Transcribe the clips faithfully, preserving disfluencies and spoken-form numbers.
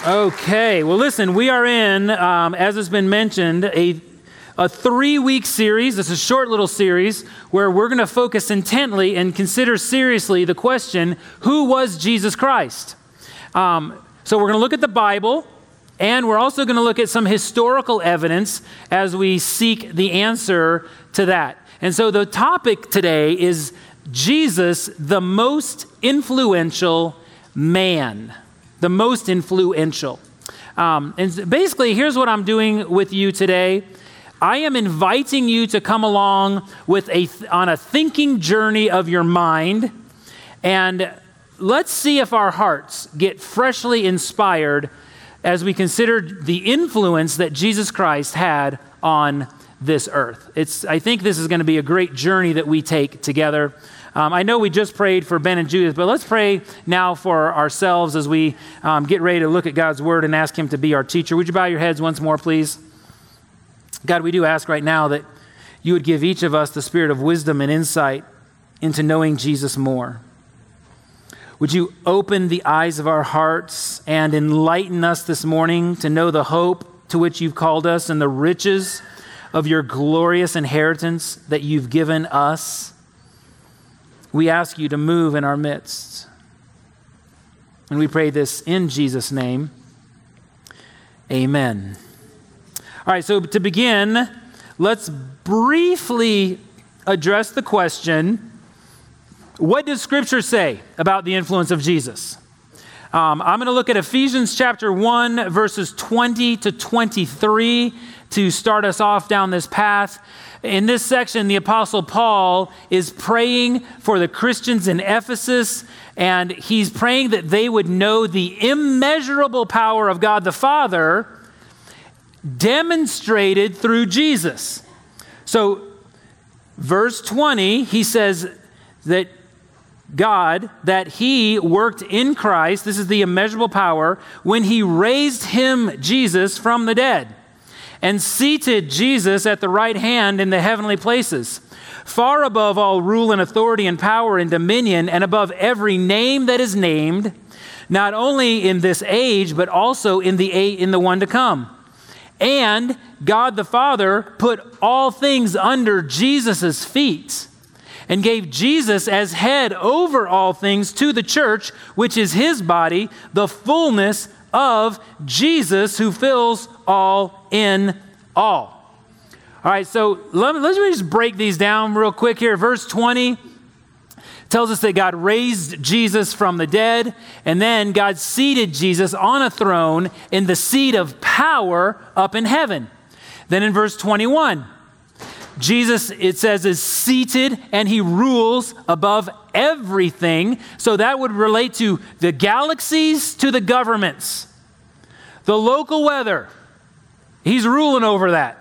Okay, well listen, we are in, um, as has been mentioned, a, a three-week series. This is a short little series where we're going to focus intently and consider seriously the question, who was Jesus Christ? Um, so we're going to look at the Bible, and we're also going to look at some historical evidence as we seek the answer to that. And so the topic today is Jesus, the most influential man. The most influential. Um, and basically, here's what I'm doing with you today. I am inviting you to come along with a on a thinking journey of your mind, and let's see if our hearts get freshly inspired as we consider the influence that Jesus Christ had on this earth. It's. I think this is going to be a great journey that we take together. Um, I know we just prayed for Ben and Judith, but let's pray now for ourselves as we um, get ready to look at God's word and ask him to be our teacher. Would you bow your heads once more, please? God, we do ask right now that you would give each of us the spirit of wisdom and insight into knowing Jesus more. Would you open the eyes of our hearts and enlighten us this morning to know the hope to which you've called us and the riches of your glorious inheritance that you've given us? We ask you to move in our midst. And we pray this in Jesus' name. Amen. All right, so to begin, let's briefly address the question, what does Scripture say about the influence of Jesus? Um, I'm going to look at Ephesians chapter one, verses twenty to twenty-three to start us off down this path. In this section, the Apostle Paul is praying for the Christians in Ephesus, and he's praying that they would know the immeasurable power of God the Father demonstrated through Jesus. So, verse twenty, he says that God, that he worked in Christ, this is the immeasurable power, when he raised him, Jesus, from the dead, and seated Jesus at the right hand in the heavenly places, far above all rule and authority and power and dominion, and above every name that is named, not only in this age, but also in the a- in the one to come. And God the Father put all things under Jesus' feet, and gave Jesus as head over all things to the church, which is his body, the fullness of Jesus, who fills all in all. All right, so let me, let's just break these down real quick here. Verse twenty tells us that God raised Jesus from the dead, and then God seated Jesus on a throne in the seat of power up in heaven. Then in verse twenty-one, Jesus, it says, is seated and he rules above everything. So that would relate to the galaxies, to the governments, the local weather. He's ruling over that.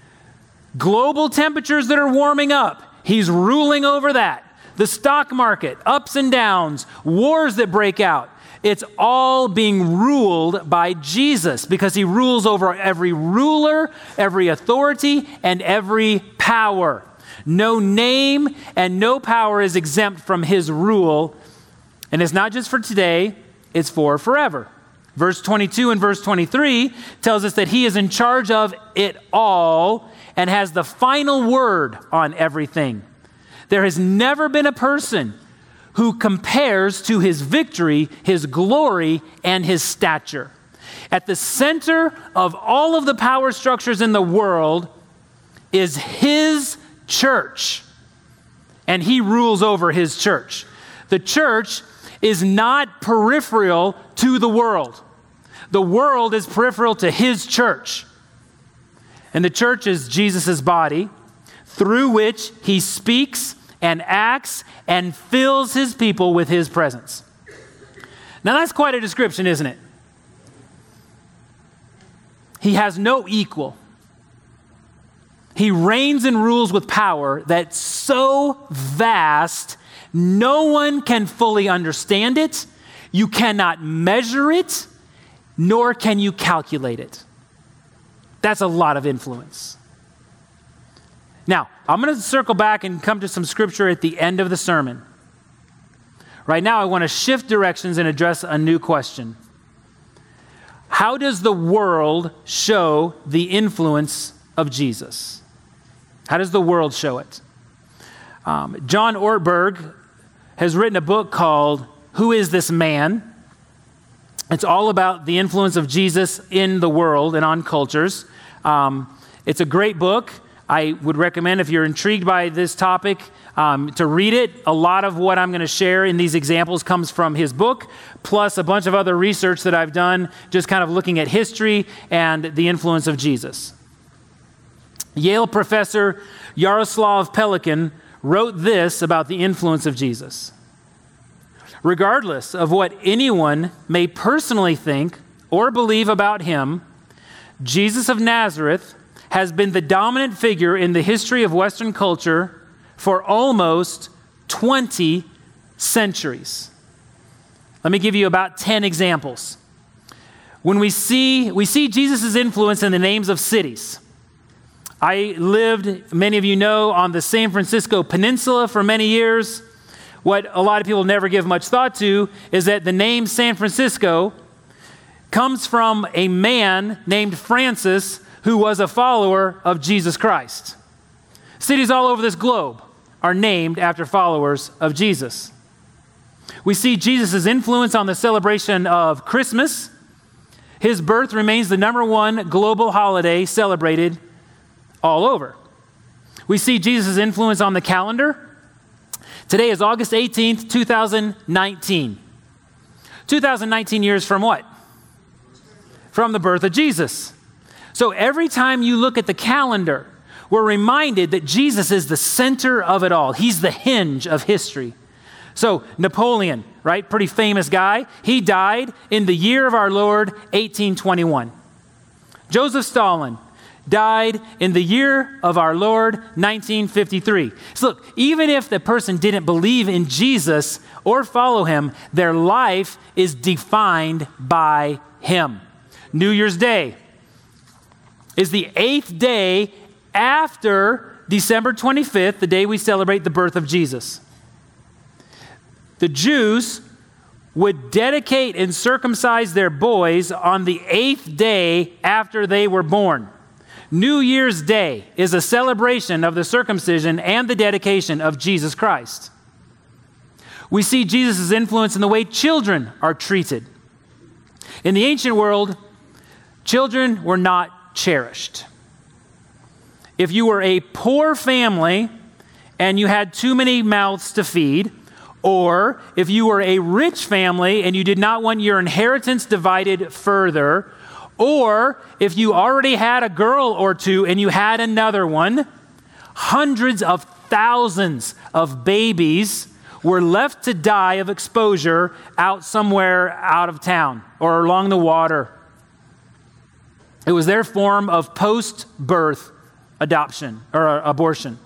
Global temperatures that are warming up. He's ruling over that. The stock market, ups and downs, wars that break out. It's all being ruled by Jesus because he rules over every ruler, every authority, and every power. No name and no power is exempt from his rule. And it's not just for today, it's for forever. Verse twenty-two and verse twenty-three tells us that he is in charge of it all and has the final word on everything. There has never been a person who compares to his victory, his glory, and his stature. At the center of all of the power structures in the world is his church, and he rules over his church. The church is not peripheral to the world. The world is peripheral to his church. And the church is Jesus' body, through which he speaks and acts and fills his people with his presence. Now that's quite a description, isn't it? He has no equal. He reigns and rules with power that's so vast, no one can fully understand it. You cannot measure it, nor can you calculate it. That's a lot of influence. Now, I'm going to circle back and come to some scripture at the end of the sermon. Right now, I want to shift directions and address a new question. How does the world show the influence of Jesus? How does the world show it? Um, John Ortberg has written a book called Who is This Man? It's all about the influence of Jesus in the world and on cultures. Um, it's a great book. I would recommend, if you're intrigued by this topic, um, to read it. A lot of what I'm going to share in these examples comes from his book, plus a bunch of other research that I've done, just kind of looking at history and the influence of Jesus. Yale professor Yaroslav Pelikan wrote this about the influence of Jesus. Regardless of what anyone may personally think or believe about him, Jesus of Nazareth has been the dominant figure in the history of Western culture for almost twenty centuries. Let me give you about ten examples. When we see, we see Jesus' influence in the names of cities. I lived, many of you know, on the San Francisco Peninsula for many years. What a lot of people never give much thought to is that the name San Francisco comes from a man named Francis who was a follower of Jesus Christ. Cities all over this globe are named after followers of Jesus. We see Jesus' influence on the celebration of Christmas. His birth remains the number one global holiday celebrated all over. We see Jesus' influence on the calendar. Today is August eighteenth, two thousand nineteen. two thousand nineteen years from what? From the birth of Jesus. So every time you look at the calendar, we're reminded that Jesus is the center of it all. He's the hinge of history. So Napoleon, right? Pretty famous guy. He died in the year of our Lord, eighteen twenty-one. Joseph Stalin died in the year of our Lord, nineteen fifty-three. So look, even if the person didn't believe in Jesus or follow him, their life is defined by him. New Year's Day is the eighth day after December twenty-fifth, the day we celebrate the birth of Jesus. The Jews would dedicate and circumcise their boys on the eighth day after they were born. New Year's Day is a celebration of the circumcision and the dedication of Jesus Christ. We see Jesus' influence in the way children are treated. In the ancient world, children were not cherished. If you were a poor family and you had too many mouths to feed, or if you were a rich family and you did not want your inheritance divided further, or if you already had a girl or two and you had another one, hundreds of thousands of babies were left to die of exposure out somewhere out of town or along the water. It was their form of post-birth adoption or abortion.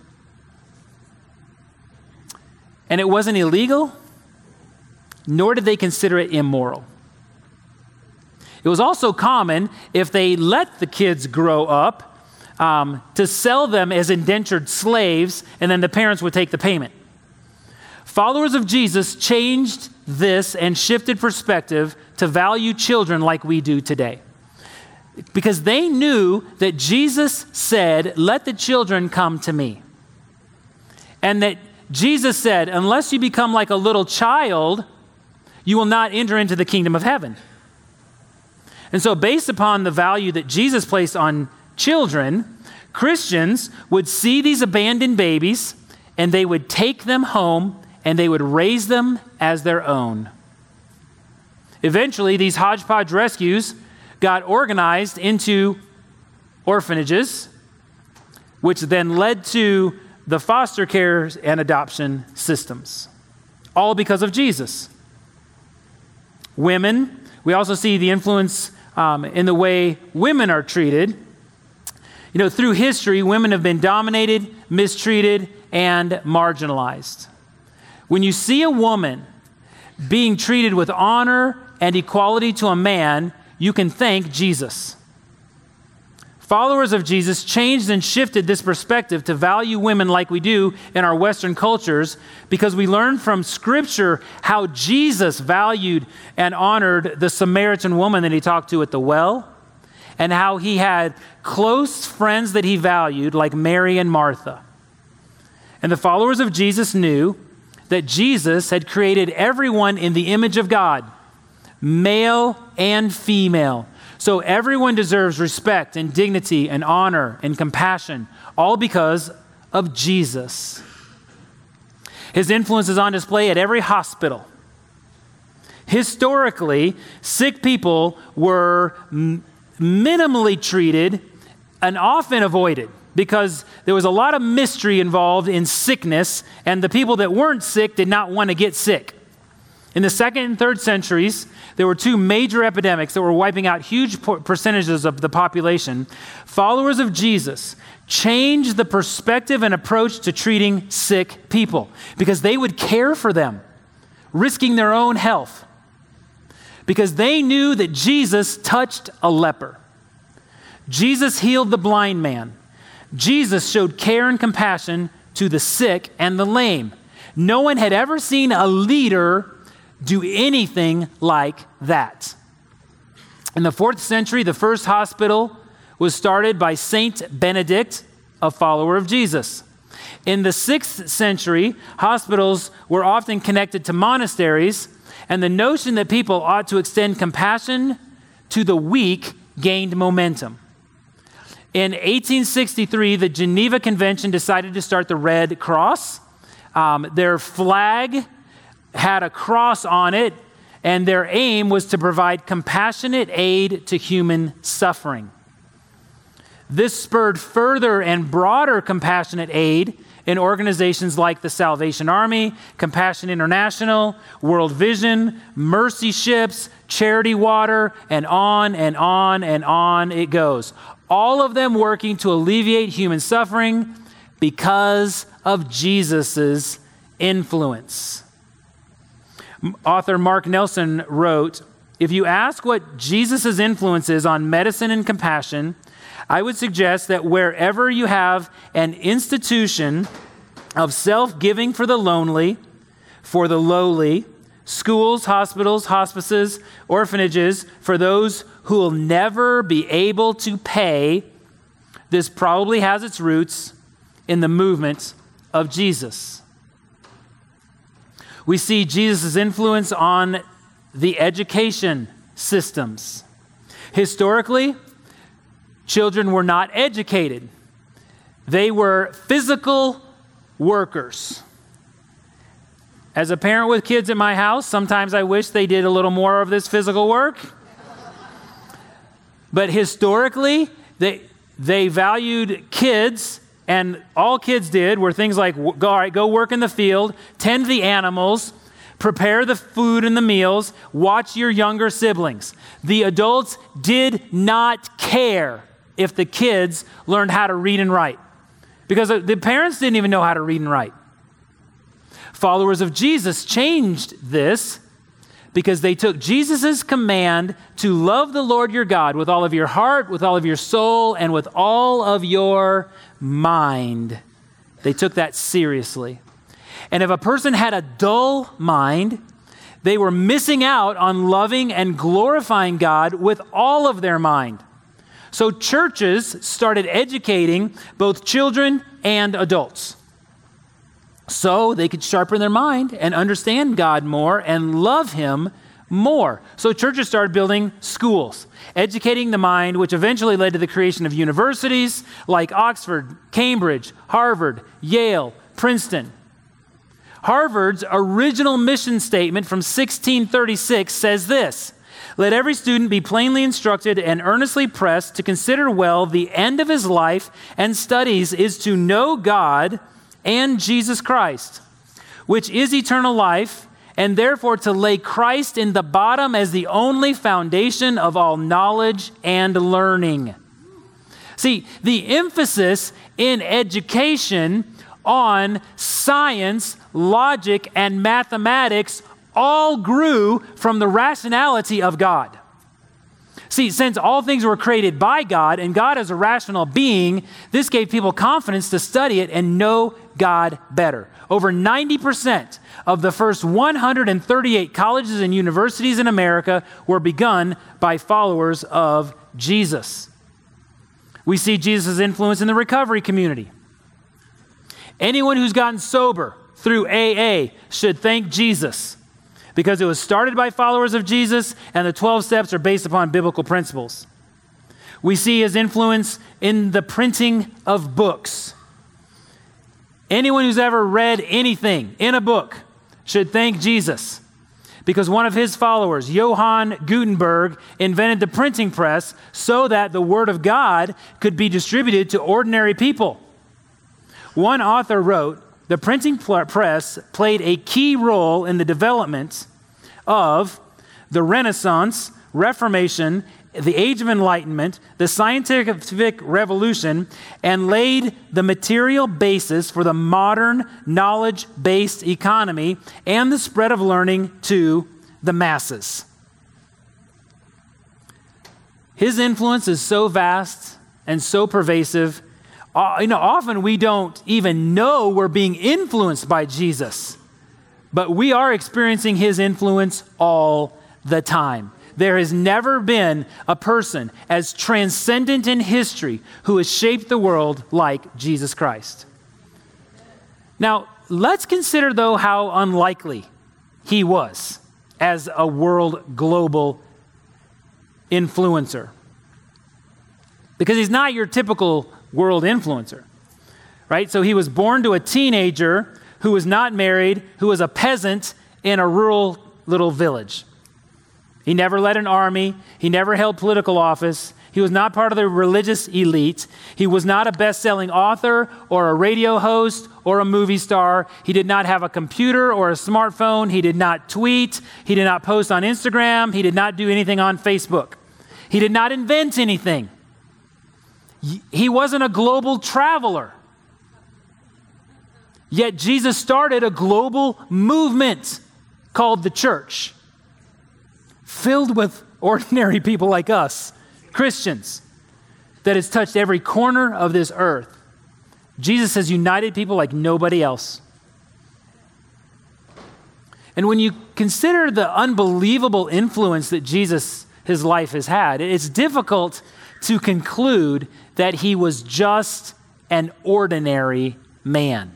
And it wasn't illegal, nor did they consider it immoral. It was also common, if they let the kids grow up, um, to sell them as indentured slaves, and then the parents would take the payment. Followers of Jesus changed this and shifted perspective to value children like we do today. Because they knew that Jesus said, "Let the children come to me." And that Jesus said, unless you become like a little child, you will not enter into the kingdom of heaven. And so based upon the value that Jesus placed on children, Christians would see these abandoned babies and they would take them home and they would raise them as their own. Eventually, these hodgepodge rescues got organized into orphanages, which then led to the foster care and adoption systems, all because of Jesus. Women, we also see the influence um, in the way women are treated. You know, through history, women have been dominated, mistreated, and marginalized. When you see a woman being treated with honor and equality to a man, you can thank Jesus. Followers of Jesus changed and shifted this perspective to value women like we do in our Western cultures because we learned from Scripture how Jesus valued and honored the Samaritan woman that he talked to at the well, and how he had close friends that he valued like Mary and Martha. And the followers of Jesus knew that Jesus had created everyone in the image of God, male and female. So everyone deserves respect and dignity and honor and compassion, all because of Jesus. His influence is on display at every hospital. Historically, sick people were m- minimally treated and often avoided because there was a lot of mystery involved in sickness, and the people that weren't sick did not want to get sick. In the second and third centuries, there were two major epidemics that were wiping out huge percentages of the population. Followers of Jesus changed the perspective and approach to treating sick people because they would care for them, risking their own health, because they knew that Jesus touched a leper. Jesus healed the blind man. Jesus showed care and compassion to the sick and the lame. No one had ever seen a leader do anything like that. In the fourth century, the first hospital was started by Saint Benedict, a follower of Jesus. In the sixth century, hospitals were often connected to monasteries, and the notion that people ought to extend compassion to the weak gained momentum. In eighteen sixty-three, the Geneva Convention decided to start the Red Cross. Um, their flag had a cross on it, and their aim was to provide compassionate aid to human suffering. This spurred further and broader compassionate aid in organizations like the Salvation Army, Compassion International, World Vision, Mercy Ships, Charity Water, and on and on and on it goes. All of them working to alleviate human suffering because of Jesus's influence. Author Mark Nelson wrote, "If you ask what Jesus' influence is on medicine and compassion, I would suggest that wherever you have an institution of self-giving for the lonely, for the lowly, schools, hospitals, hospices, orphanages, for those who will never be able to pay, this probably has its roots in the movement of Jesus." We see Jesus' influence on the education systems. Historically, children were not educated. They were physical workers. As a parent with kids at my house, sometimes I wish they did a little more of this physical work. But historically, they, they valued kids, and all kids did were things like, go, all right, go work in the field, tend the animals, prepare the food and the meals, watch your younger siblings. The adults did not care if the kids learned how to read and write, because the parents didn't even know how to read and write. Followers of Jesus changed this because they took Jesus' command to love the Lord your God with all of your heart, with all of your soul, and with all of your mind. They took that seriously. And if a person had a dull mind, they were missing out on loving and glorifying God with all of their mind. So churches started educating both children and adults, so they could sharpen their mind and understand God more and love him more. So churches started building schools, educating the mind, which eventually led to the creation of universities like Oxford, Cambridge, Harvard, Yale, Princeton. Harvard's original mission statement from sixteen thirty-six says this: "Let every student be plainly instructed and earnestly pressed to consider well the end of his life and studies is to know God and Jesus Christ, which is eternal life, and therefore to lay Christ in the bottom as the only foundation of all knowledge and learning." See, the emphasis in education on science, logic, and mathematics all grew from the rationality of God. See, since all things were created by God and God is a rational being, this gave people confidence to study it and know God better. Over ninety percent of the first one hundred thirty-eight colleges and universities in America were begun by followers of Jesus. We see Jesus' influence in the recovery community. Anyone who's gotten sober through A A should thank Jesus, because it was started by followers of Jesus, and the twelve steps are based upon biblical principles. We see his influence in the printing of books. Anyone who's ever read anything in a book should thank Jesus, because one of his followers, Johann Gutenberg, invented the printing press so that the Word of God could be distributed to ordinary people. One author wrote, "The printing press played a key role in the development of the Renaissance, Reformation, the Age of Enlightenment, the scientific revolution, and laid the material basis for the modern knowledge-based economy and the spread of learning to the masses." His influence is so vast and so pervasive. Uh, you know, often we don't even know we're being influenced by Jesus, but we are experiencing his influence all the time. There has never been a person as transcendent in history who has shaped the world like Jesus Christ. Now, let's consider, though, how unlikely he was as a world global influencer. Because he's not your typical world influencer, right? So he was born to a teenager who was not married, who was a peasant in a rural little village. He never led an army. He never held political office. He was not part of the religious elite. He was not a best-selling author or a radio host or a movie star. He did not have a computer or a smartphone. He did not tweet. He did not post on Instagram. He did not do anything on Facebook. He did not invent anything. He wasn't a global traveler. Yet Jesus started a global movement called the church, filled with ordinary people like us, Christians, that has touched every corner of this earth. Jesus has united people like nobody else. And when you consider the unbelievable influence that Jesus, his life has had, it's difficult to conclude that he was just an ordinary man.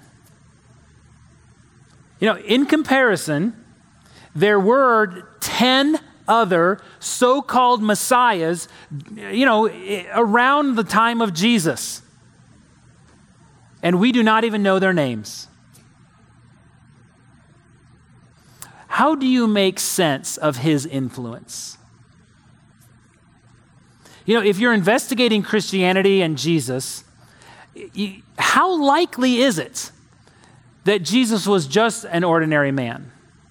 You know, in comparison, there were ten other so-called messiahs, you know, around the time of Jesus. And we do not even know their names. How do you make sense of his influence? You know, if you're investigating Christianity and Jesus, you, how likely is it that Jesus was just an ordinary man?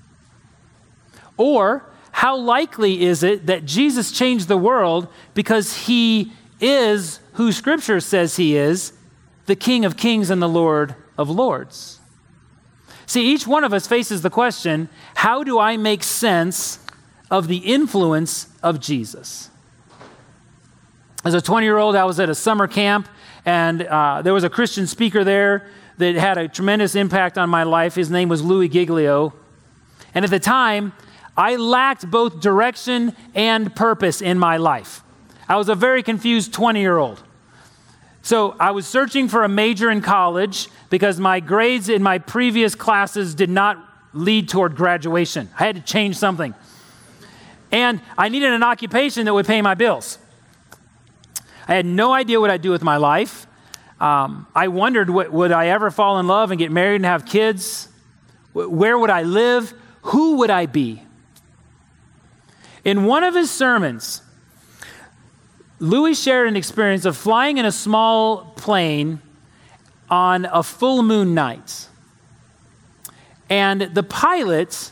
Or how likely is it that Jesus changed the world because he is who Scripture says he is, the King of Kings and the Lord of Lords? See, each one of us faces the question, how do I make sense of the influence of Jesus? As a twenty-year-old, I was at a summer camp, and uh, there was a Christian speaker there that had a tremendous impact on my life. His name was Louis Giglio. And at the time, I lacked both direction and purpose in my life. I was a very confused twenty-year-old. So I was searching for a major in college because my grades in my previous classes did not lead toward graduation. I had to change something. And I needed an occupation that would pay my bills. I had no idea what I'd do with my life. Um, I wondered, what, would I ever fall in love and get married and have kids? Where would I live? Who would I be? In one of his sermons, Louis shared an experience of flying in a small plane on a full moon night. And the pilot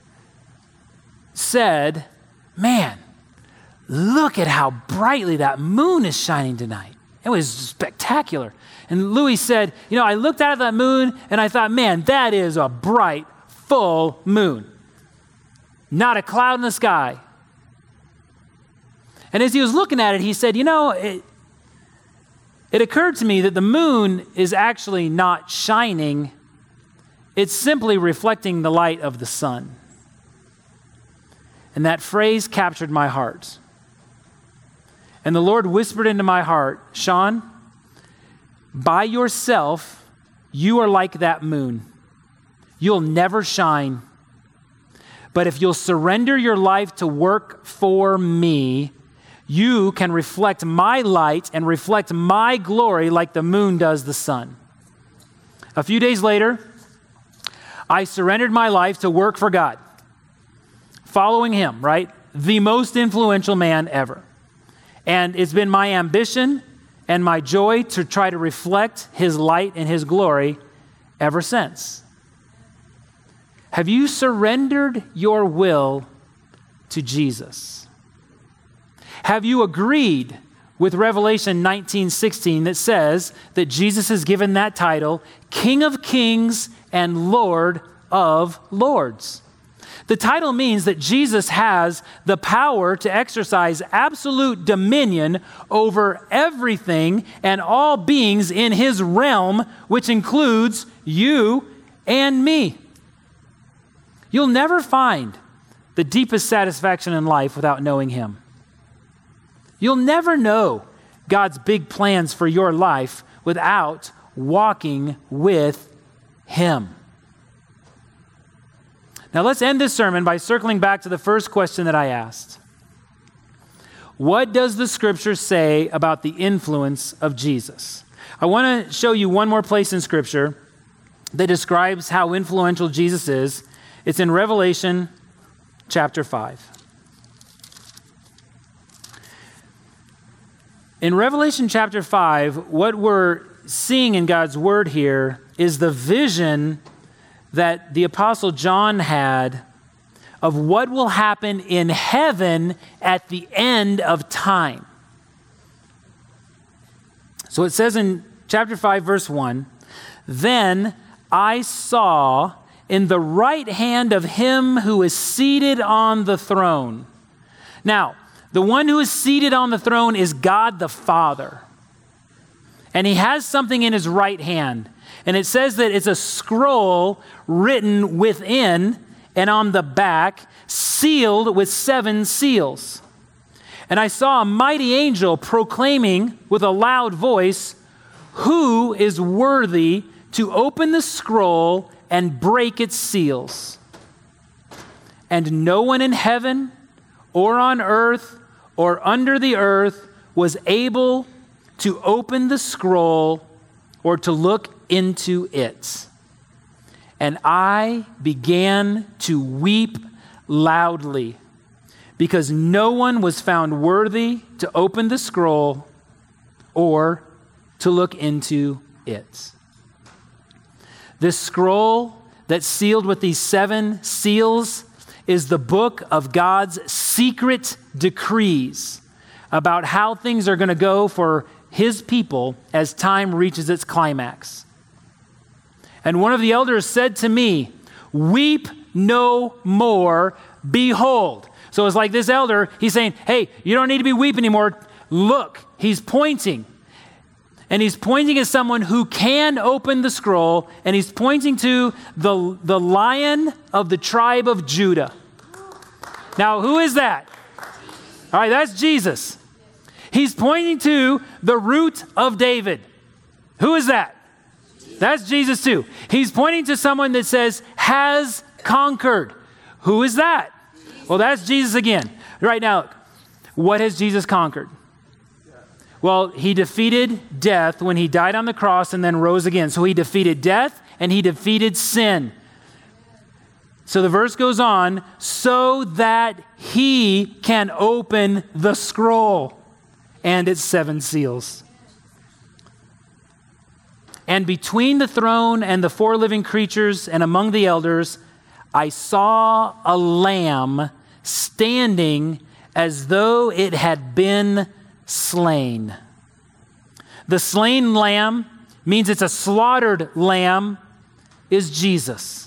said, "Man, look at how brightly that moon is shining tonight. It was spectacular." And Louis said, you know, I looked out at that moon and I thought, man, that is a bright, full moon. Not a cloud in the sky. And as he was looking at it, he said, you know, it, it occurred to me that the moon is actually not shining. It's simply reflecting the light of the sun. And that phrase captured my heart. And the Lord whispered into my heart, Sean, by yourself, you are like that moon. You'll never shine. But if you'll surrender your life to work for me, you can reflect my light and reflect my glory like the moon does the sun. A few days later, I surrendered my life to work for God, following him, right? The most influential man ever. And it's been my ambition and my joy to try to reflect his light and his glory ever since. Have you surrendered your will to Jesus? Have you agreed with Revelation nineteen sixteen that says that Jesus is given that title, King of Kings and Lord of Lords? The title means that Jesus has the power to exercise absolute dominion over everything and all beings in his realm, which includes you and me. You'll never find the deepest satisfaction in life without knowing him. You'll never know God's big plans for your life without walking with him. Now let's end this sermon by circling back to the first question that I asked. What does the scripture say about the influence of Jesus? I want to show you one more place in scripture that describes how influential Jesus is. It's in Revelation chapter five. In Revelation chapter five, what we're seeing in God's word here is the vision that the Apostle John had of what will happen in heaven at the end of time. So it says in chapter five, verse one, then I saw in the right hand of him who is seated on the throne. Now, the one who is seated on the throne is God the Father. And he has something in his right hand. And it says that it's a scroll written within and on the back, sealed with seven seals. And I saw a mighty angel proclaiming with a loud voice, who is worthy to open the scroll and break its seals? And no one in heaven or on earth or under the earth was able to open the scroll or to look into it. And I began to weep loudly because no one was found worthy to open the scroll or to look into it. This scroll that's sealed with these seven seals is the book of God's secret decrees about how things are going to go for his people as time reaches its climax. And one of the elders said to me, weep no more, behold. So it's like this elder, he's saying, hey, you don't need to be weeping anymore. Look, he's pointing. And he's pointing at someone who can open the scroll, and he's pointing to the, the Lion of the tribe of Judah. Now, who is that? All right, that's Jesus. He's pointing to the root of David. Who is that? That's Jesus too. He's pointing to someone that says, has conquered. Who is that? Well, that's Jesus again. Right now, what has Jesus conquered? Well, he defeated death when he died on the cross and then rose again. So he defeated death and he defeated sin. So the verse goes on, so that he can open the scroll and its seven seals. And between the throne and the four living creatures and among the elders, I saw a lamb standing as though it had been slain. The slain lamb means it's a slaughtered lamb, is Jesus.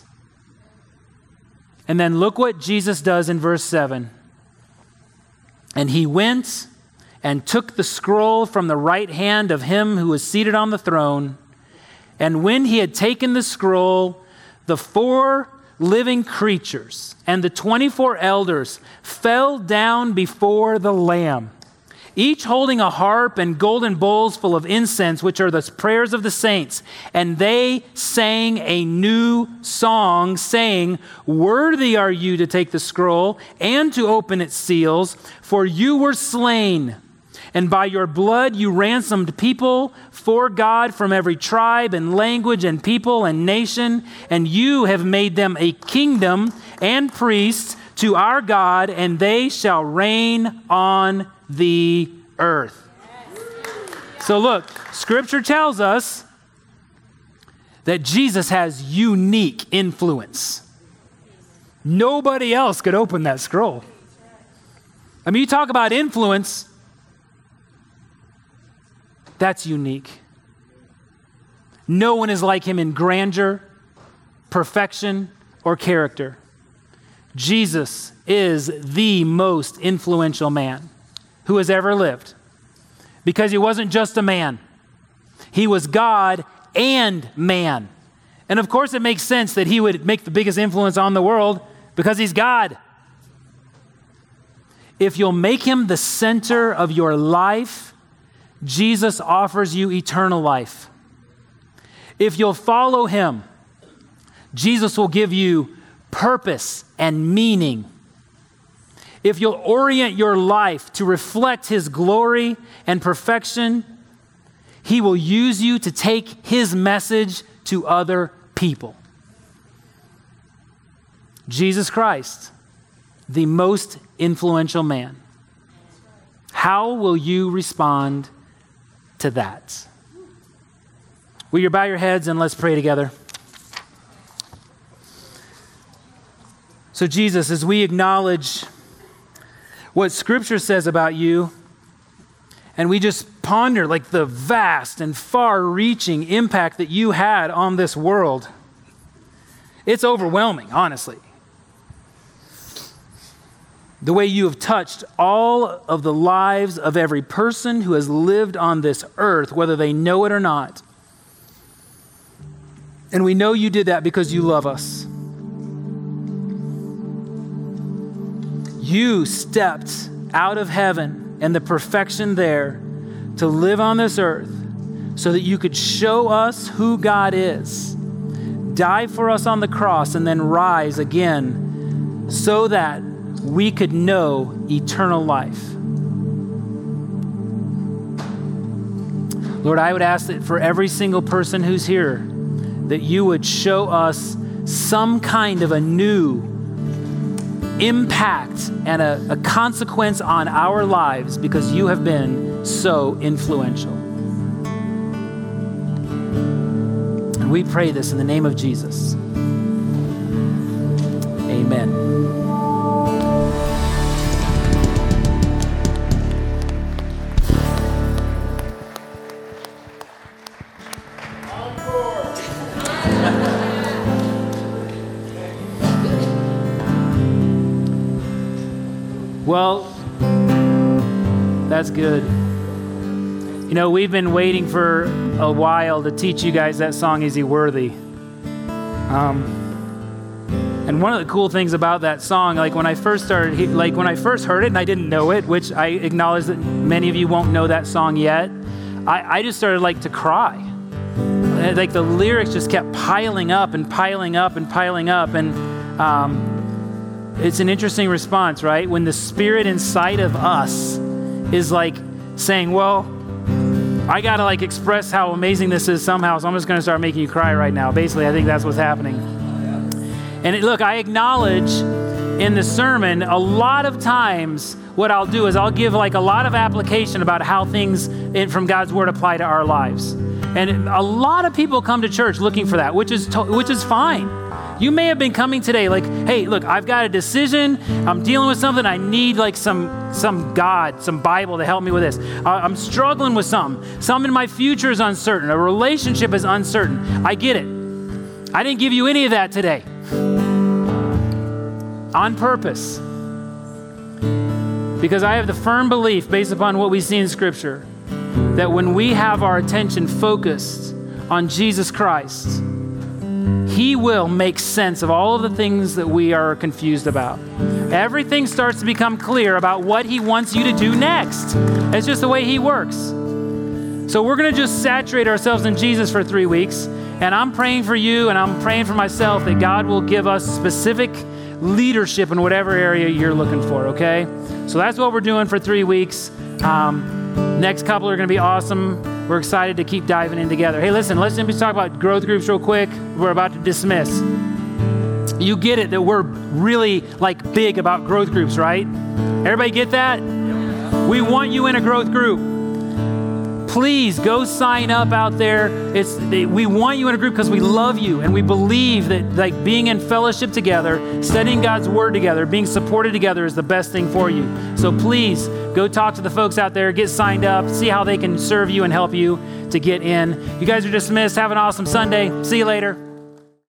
And then look what Jesus does in verse seven. And he went and took the scroll from the right hand of him who was seated on the throne. And when he had taken the scroll, the four living creatures and the twenty-four elders fell down before the Lamb, each holding a harp and golden bowls full of incense, which are the prayers of the saints. And they sang a new song, saying, "Worthy are you to take the scroll and to open its seals, for you were slain. And by your blood you ransomed people for God from every tribe and language and people and nation, and you have made them a kingdom and priests to our God, and they shall reign on the earth." So look, Scripture tells us that Jesus has unique influence. Nobody else could open that scroll. I mean, you talk about influence, that's unique. No one is like him in grandeur, perfection, or character. Jesus is the most influential man who has ever lived, because he wasn't just a man. He was God and man. And of course it makes sense that he would make the biggest influence on the world because he's God. If you'll make him the center of your life, Jesus offers you eternal life. If you'll follow him, Jesus will give you purpose and meaning. If you'll orient your life to reflect his glory and perfection, he will use you to take his message to other people. Jesus Christ, the most influential man. How will you respond to that? Will you bow your heads and let's pray together? So Jesus, as we acknowledge what Scripture says about you, and we just ponder like the vast and far-reaching impact that you had on this world, it's overwhelming, honestly. The way you have touched all of the lives of every person who has lived on this earth, whether they know it or not. And we know you did that because you love us. You stepped out of heaven and the perfection there to live on this earth so that you could show us who God is, die for us on the cross, and then rise again so that we could know eternal life. Lord, I would ask that for every single person who's here, that you would show us some kind of a new impact and a, a consequence on our lives because you have been so influential. And we pray this in the name of Jesus. Amen. Well, that's good. You know, we've been waiting for a while to teach you guys that song, Is He Worthy? Um, and one of the cool things about that song, like when I first started, like when I first heard it and I didn't know it, which I acknowledge that many of you won't know that song yet, I, I just started like to cry. Like the lyrics just kept piling up and piling up and piling up. And um, it's an interesting response, right? When the Spirit inside of us is like saying, well, I got to like express how amazing this is somehow, so I'm just going to start making you cry right now. Basically, I think that's what's happening. And it, look, I acknowledge in the sermon, a lot of times what I'll do is I'll give like a lot of application about how things in, from God's Word apply to our lives. And a lot of people come to church looking for that, which is to, which is fine. You may have been coming today like, hey, look, I've got a decision. I'm dealing with something. I need like some some God, some Bible to help me with this. I'm struggling with something. Something in my future is uncertain. A relationship is uncertain. I get it. I didn't give you any of that today. On purpose. Because I have the firm belief, based upon what we see in Scripture, that when we have our attention focused on Jesus Christ, He will make sense of all of the things that we are confused about. Everything starts to become clear about what He wants you to do next. It's just the way He works. So we're going to just saturate ourselves in Jesus for three weeks. And I'm praying for you and I'm praying for myself that God will give us specific leadership in whatever area you're looking for, okay? So that's what we're doing for three weeks. Um, next couple are going to be awesome. We're excited to keep diving in together. Hey, listen, let's just talk about growth groups real quick. We're about to dismiss. You get it that we're really like big about growth groups, right? Everybody get that? We want you in a growth group. Please go sign up out there. It's we want you in a group because we love you and we believe that like being in fellowship together, studying God's word together, being supported together is the best thing for you. So please go talk to the folks out there, get signed up, see how they can serve you and help you to get in. You guys are dismissed. Have an awesome Sunday. See you later.